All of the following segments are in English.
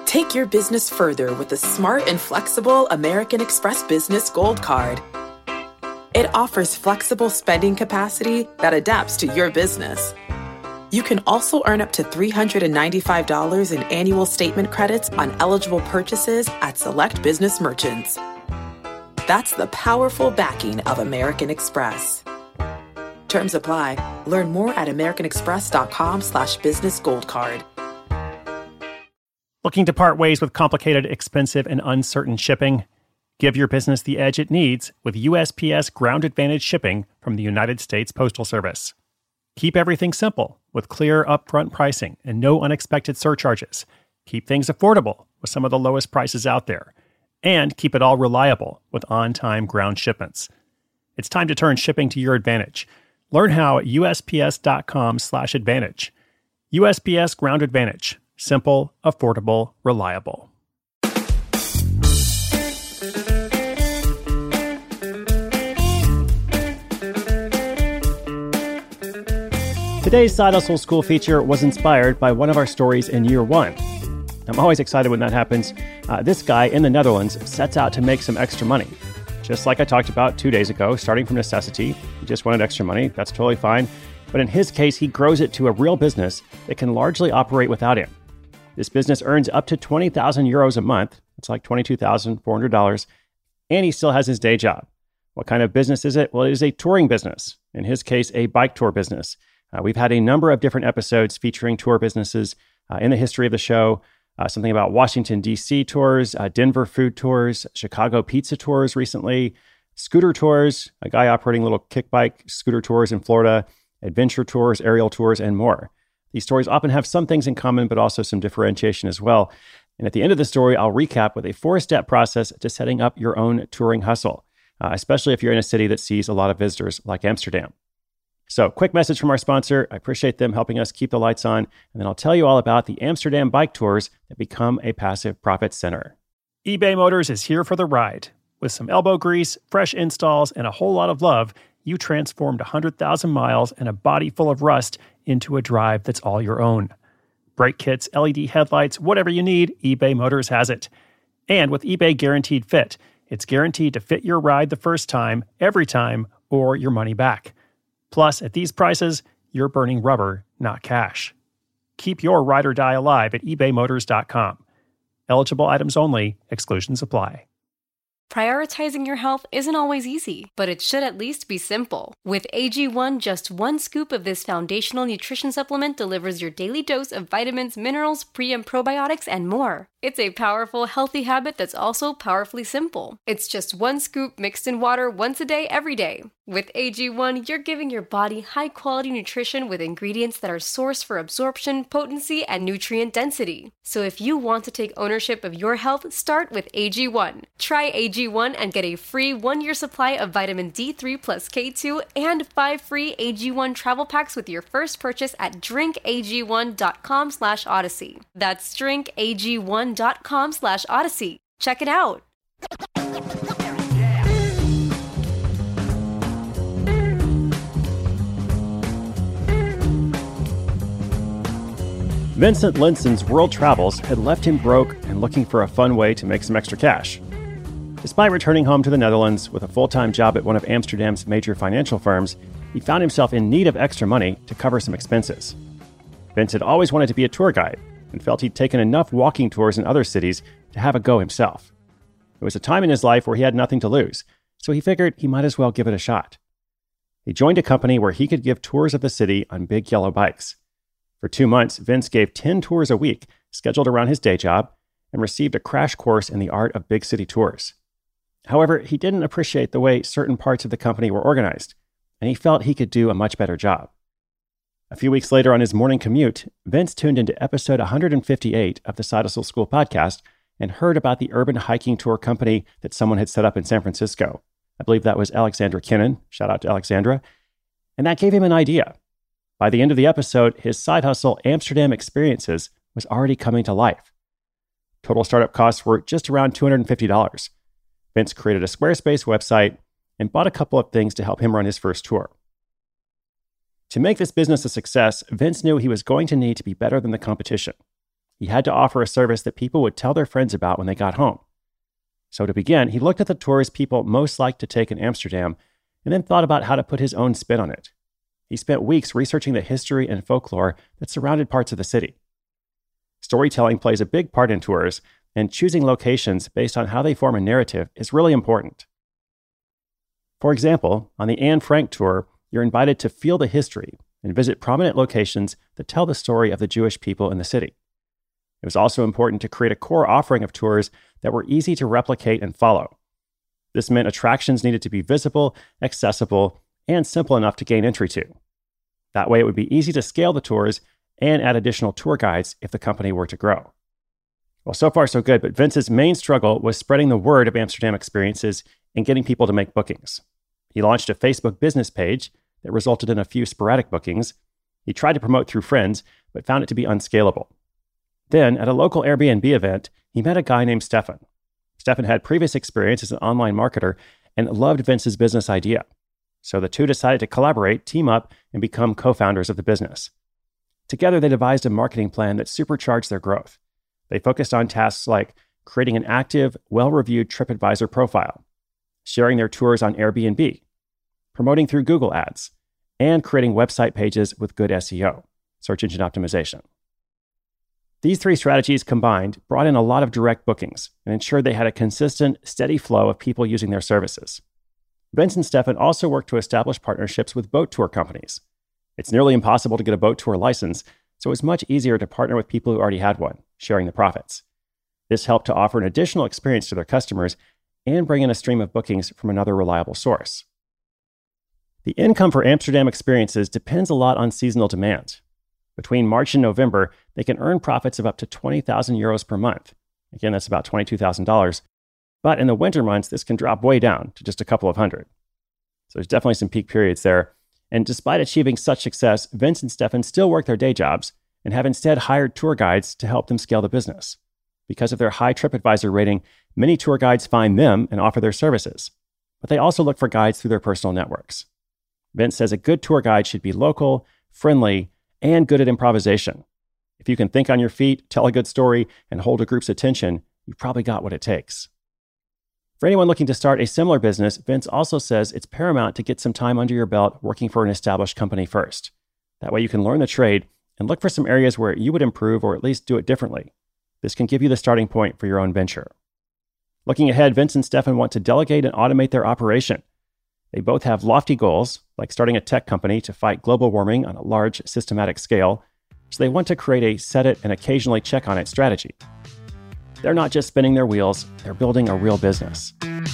Take your business further with the smart and flexible American Express Business Gold Card. It offers flexible spending capacity that adapts to your business. You can also earn up to $395 in annual statement credits on eligible purchases at select business merchants. That's the powerful backing of American Express. Terms apply. Learn more at americanexpress.com/business gold card. Looking to part ways with complicated, expensive, and uncertain shipping? Give your business the edge it needs with USPS Ground Advantage shipping from the United States Postal Service. Keep everything simple with clear upfront pricing and no unexpected surcharges. Keep things affordable with some of the lowest prices out there. And keep it all reliable with on-time ground shipments. It's time to turn shipping to your advantage. Learn how at USPS.com/advantage. USPS Ground Advantage. Simple, affordable, reliable. Today's Side Hustle School feature was inspired by one of our stories in year one. I'm always excited when that happens. This guy in the Netherlands sets out to make some extra money. Just like I talked about 2 days ago, starting from necessity, he just wanted extra money. That's totally fine. But in his case, he grows it to a real business that can largely operate without him. This business earns up to 20,000 euros a month. That's like $22,400. And he still has his day job. What kind of business is it? Well, it is a touring business. In his case, a bike tour business. We've had a number of different episodes featuring tour businesses in the history of the show. Something about Washington, D.C. tours, Denver food tours, Chicago pizza tours recently, scooter tours, a guy operating little kick bike scooter tours in Florida, adventure tours, aerial tours, and more. These stories often have some things in common, but also some differentiation as well. And at the end of the story, I'll recap with a 4-step process to setting up your own touring hustle, especially if you're in a city that sees a lot of visitors like Amsterdam. So, quick message from our sponsor. I appreciate them helping us keep the lights on. And then I'll tell you all about the Amsterdam bike tours that become a passive profit center. eBay Motors is here for the ride. With some elbow grease, fresh installs, and a whole lot of love, you transformed 100,000 miles and a body full of rust into a drive that's all your own. Brake kits, LED headlights, whatever you need, eBay Motors has it. And with eBay Guaranteed Fit, it's guaranteed to fit your ride the first time, every time, or your money back. Plus, at these prices, you're burning rubber, not cash. Keep your ride or die alive at ebaymotors.com. Eligible items only. Exclusions apply. Prioritizing your health isn't always easy, but it should at least be simple. With AG1, just one scoop of this foundational nutrition supplement delivers your daily dose of vitamins, minerals, pre- and probiotics, and more. It's a powerful, healthy habit that's also powerfully simple. It's just one scoop mixed in water once a day, every day. With AG1, you're giving your body high-quality nutrition with ingredients that are sourced for absorption, potency, and nutrient density. So if you want to take ownership of your health, start with AG1. Try AG1 and get a free 1-year supply of vitamin D3 plus K2 and 5 free AG1 travel packs with your first purchase at drinkag1.com/odyssey. That's drinkag1.com/odyssey. Check it out. Vincent Linson's world travels had left him broke and looking for a fun way to make some extra cash. Despite returning home to the Netherlands with a full-time job at one of Amsterdam's major financial firms, he found himself in need of extra money to cover some expenses. Vince had always wanted to be a tour guide and felt he'd taken enough walking tours in other cities to have a go himself. It was a time in his life where he had nothing to lose, so he figured he might as well give it a shot. He joined a company where he could give tours of the city on big yellow bikes. For 2 months, Vince gave 10 tours a week, scheduled around his day job, and received a crash course in the art of big city tours. However, he didn't appreciate the way certain parts of the company were organized, and he felt he could do a much better job. A few weeks later on his morning commute, Vince tuned into episode 158 of the Side Hustle School podcast and heard about the urban hiking tour company that someone had set up in San Francisco. I believe that was Alexandra Kinnon. Shout out to Alexandra. And that gave him an idea. By the end of the episode, his side hustle, Amsterdam Experiences, was already coming to life. Total startup costs were just around $250. Vince created a Squarespace website and bought a couple of things to help him run his first tour. To make this business a success, Vince knew he was going to need to be better than the competition. he had to offer a service that people would tell their friends about when they got home. So to begin, he looked at the tours people most liked to take in Amsterdam and then thought about how to put his own spin on it. He spent weeks researching the history and folklore that surrounded parts of the city. Storytelling plays a big part in tours, and choosing locations based on how they form a narrative is really important. For example, on the Anne Frank tour, you're invited to feel the history and visit prominent locations that tell the story of the Jewish people in the city. It was also important to create a core offering of tours that were easy to replicate and follow. This meant attractions needed to be visible, accessible, and simple enough to gain entry to. That way, it would be easy to scale the tours and add additional tour guides if the company were to grow. Well, so far so good, but Vince's main struggle was spreading the word of Amsterdam experiences and getting people to make bookings. He launched a Facebook business page that resulted in a few sporadic bookings. He tried to promote through friends, but found it to be unscalable. Then, at a local Airbnb event, he met a guy named Stefan. Stefan had previous experience as an online marketer and loved Vince's business idea. So the two decided to collaborate, team up, and become co-founders of the business. Together, they devised a marketing plan that supercharged their growth. They focused on tasks like creating an active, well-reviewed TripAdvisor profile, sharing their tours on Airbnb, promoting through Google Ads, and creating website pages with good SEO, search engine optimization. These three strategies combined brought in a lot of direct bookings and ensured they had a consistent, steady flow of people using their services. Vince and Stefan also worked to establish partnerships with boat tour companies. It's nearly impossible to get a boat tour license, so it was much easier to partner with people who already had one, sharing the profits. This helped to offer an additional experience to their customers and bring in a stream of bookings from another reliable source. The income for Amsterdam experiences depends a lot on seasonal demand. Between March and November, they can earn profits of up to 20,000 euros per month. Again, that's about $22,000. But in the winter months, this can drop way down to just a couple of hundred. So there's definitely some peak periods there. And despite achieving such success, Vince and Stefan still work their day jobs and have instead hired tour guides to help them scale the business. Because of their high TripAdvisor rating, many tour guides find them and offer their services. But they also look for guides through their personal networks. Vince says a good tour guide should be local, friendly, and good at improvisation. If you can think on your feet, tell a good story, and hold a group's attention, you've probably got what it takes. For anyone looking to start a similar business, Vince also says it's paramount to get some time under your belt working for an established company first. That way you can learn the trade and look for some areas where you would improve or at least do it differently. This can give you the starting point for your own venture. Looking ahead, Vince and Stefan want to delegate and automate their operation. They both have lofty goals, like starting a tech company to fight global warming on a large, systematic scale, so they want to create a set it and occasionally check on it strategy. They're not just spinning their wheels, they're building a real business.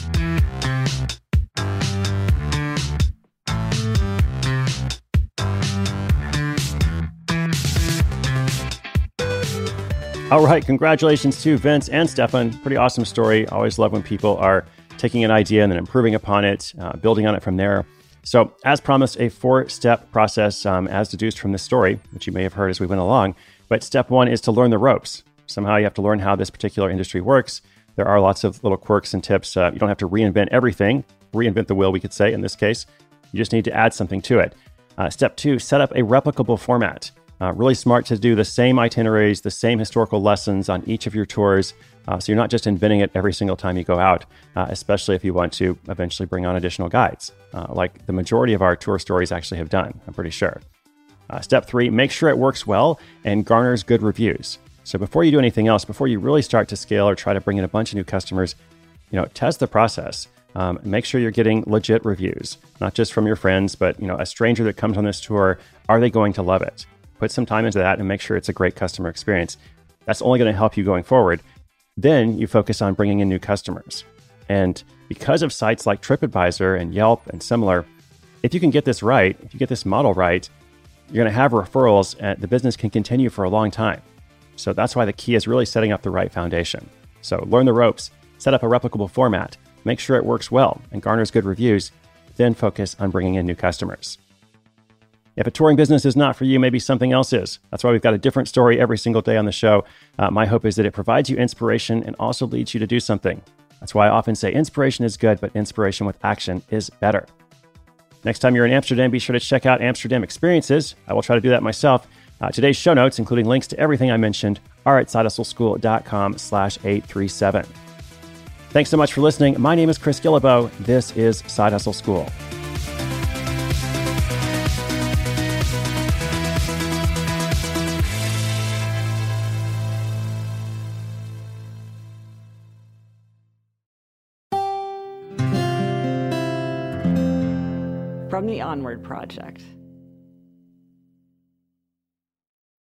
All right, congratulations to Vince and Stefan. Pretty awesome story. I always love when people are taking an idea and then improving upon it, building on it from there. So as promised, a 4-step process as deduced from this story, which you may have heard as we went along. But step 1 is to learn the ropes. Somehow you have to learn how this particular industry works. There are lots of little quirks and tips. You don't have to reinvent everything, reinvent the wheel, we could say in this case. You just need to add something to it. Step 2, set up a replicable format. Really smart to do the same itineraries, the same historical lessons on each of your tours. So you're not just inventing it every single time you go out, especially if you want to eventually bring on additional guides, like the majority of our tour stories actually have done, I'm pretty sure. Step 3, make sure it works well and garners good reviews. So before you do anything else, before you really start to scale or try to bring in a bunch of new customers, test the process. Make sure you're getting legit reviews, not just from your friends, but a stranger that comes on this tour, are they going to love it? Put some time into that and make sure it's a great customer experience. That's only going to help you going forward. Then you focus on bringing in new customers. And because of sites like TripAdvisor and Yelp and similar, if you can get this right, if you get this model right, you're going to have referrals and the business can continue for a long time. So that's why the key is really setting up the right foundation. So learn the ropes, set up a replicable format, make sure it works well and garners good reviews, then focus on bringing in new customers. If a touring business is not for you, maybe something else is. That's why we've got a different story every single day on the show. My hope is that it provides you inspiration and also leads you to do something. That's why I often say inspiration is good, but inspiration with action is better. Next time you're in Amsterdam, be sure to check out Amsterdam Experiences. I will try to do that myself. Today's show notes, including links to everything I mentioned, are at sidehustleschool.com/837. Thanks so much for listening. My name is Chris Guillebeau. This is Side Hustle School. From the Onward Project.